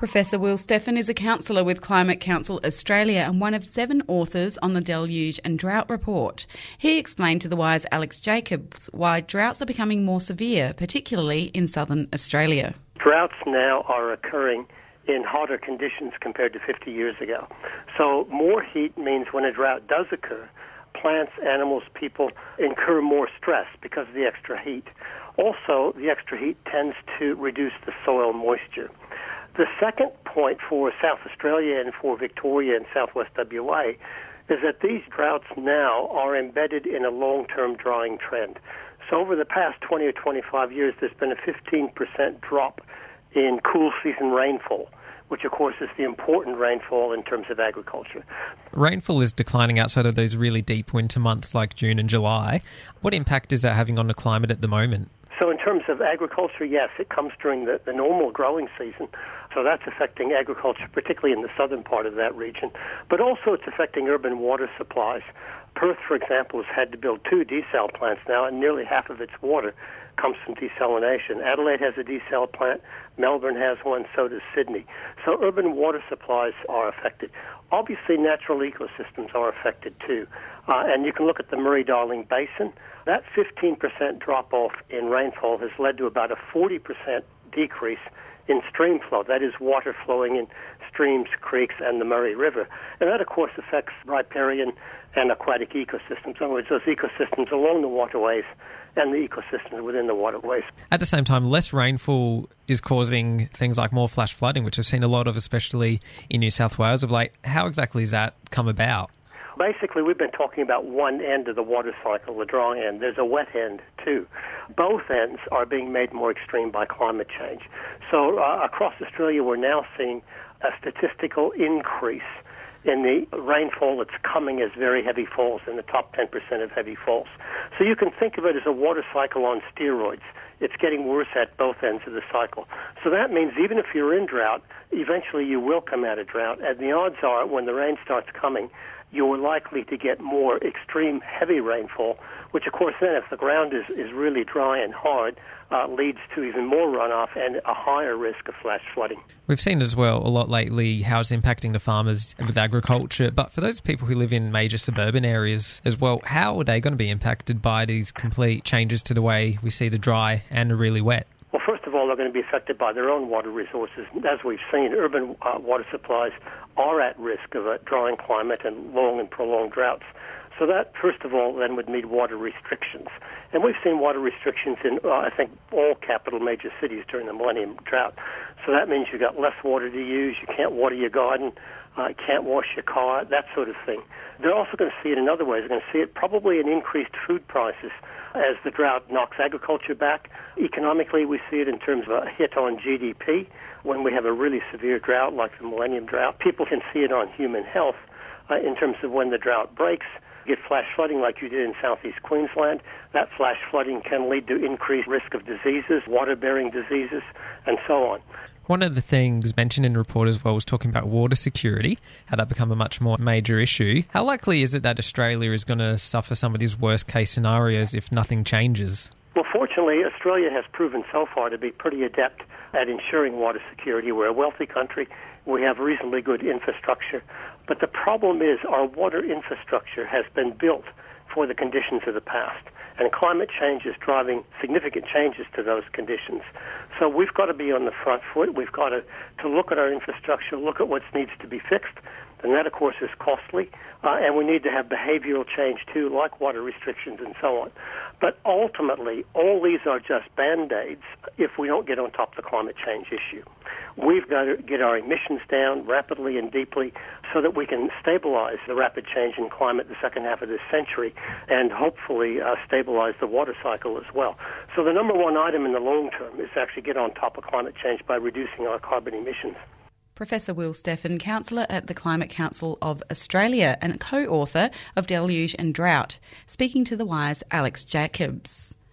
Professor Will Steffen is a counsellor with Climate Council Australia and one of 7 authors on the Deluge and Drought Report. He explained to The Wire's Alex Jacobs why droughts are becoming more severe, particularly in southern Australia. Droughts now are occurring in hotter conditions compared to 50 years ago. So more heat means when a drought does occur, plants, animals, people incur more stress because of the extra heat. Also, the extra heat tends to reduce the soil moisture. The second point for South Australia and for Victoria and southwest WA is that these droughts now are embedded in a long-term drying trend. So over the past 20 or 25 years, there's been a 15% drop in cool season rainfall, which of course is the important rainfall in terms of agriculture. Rainfall is declining outside of those really deep winter months like June and July. What impact is that having on the climate at the moment? So in terms of agriculture, yes, it comes during the normal growing season. So that's affecting agriculture, particularly in the southern part of that region. But also it's affecting urban water supplies. Perth, for example, has had to build 2 desal plants now, and nearly half of its water comes from desalination. Adelaide has a desal plant. Melbourne has one, so does Sydney. So urban water supplies are affected. Obviously, natural ecosystems are affected too. And you can look at the Murray-Darling Basin. That 15% drop-off in rainfall has led to about a 40% decrease in stream flow. That is water flowing in streams, creeks, and the Murray River. And that, of course, affects riparian and aquatic ecosystems. In other words, those ecosystems along the waterways and the ecosystems within the waterways. At the same time, less rainfall is causing things like more flash flooding, which I've seen a lot of, especially in New South Wales of late. How exactly has that come about? Basically, we've been talking about one end of the water cycle, the dry end. There's a wet end, too. Both ends are being made more extreme by climate change. So across Australia, we're now seeing a statistical increase in the rainfall that's coming as very heavy falls, in the top 10% of heavy falls. So you can think of it as a water cycle on steroids. It's getting worse at both ends of the cycle. So that means even if you're in drought, eventually you will come out of drought. And the odds are when the rain starts coming, you're likely to get more extreme heavy rainfall, which of course then if the ground is really dry and hard, leads to even more runoff and a higher risk of flash flooding. We've seen as well a lot lately how it's impacting the farmers with agriculture, but for those people who live in major suburban areas as well, how are they going to be impacted by these complete changes to the way we see the dry and the really wet? Well, first of all, they're going to be affected by their own water resources. As we've seen, urban water supplies are at risk of a drying climate and long and prolonged droughts. So that, first of all, then would mean water restrictions. And we've seen water restrictions in, I think, all capital major cities during the millennium drought. So that means you've got less water to use, you can't water your garden, you can't wash your car, that sort of thing. They're also going to see it in other ways. They're going to see it probably in increased food prices as the drought knocks agriculture back. Economically, we see it in terms of a hit on GDP. When we have a really severe drought like the millennium drought, people can see it on human health in terms of when the drought breaks. You get flash flooding like you did in southeast Queensland. That flash flooding can lead to increased risk of diseases, water-bearing diseases, and so on. One of the things mentioned in the report as well was talking about water security, how that become a much more major issue. How likely is it that Australia is going to suffer some of these worst-case scenarios if nothing changes? Well, fortunately, Australia has proven so far to be pretty adept at ensuring water security. We're a wealthy country. We have reasonably good infrastructure. But the problem is our water infrastructure has been built for the conditions of the past. And climate change is driving significant changes to those conditions. So we've got to be on the front foot. We've got to look at our infrastructure, look at what needs to be fixed. And that, of course, is costly. And we need to have behavioral change, too, like water restrictions and so on. But ultimately, all these are just Band-Aids if we don't get on top of the climate change issue. We've got to get our emissions down rapidly and deeply so that we can stabilize the rapid change in climate the second half of this century and hopefully stabilize the water cycle as well. So the number one item in the long term is to actually get on top of climate change by reducing our carbon emissions. Professor Will Steffen, counsellor at the Climate Council of Australia and co-author of Deluge and Drought, speaking to The Wire's Alex Jacobs.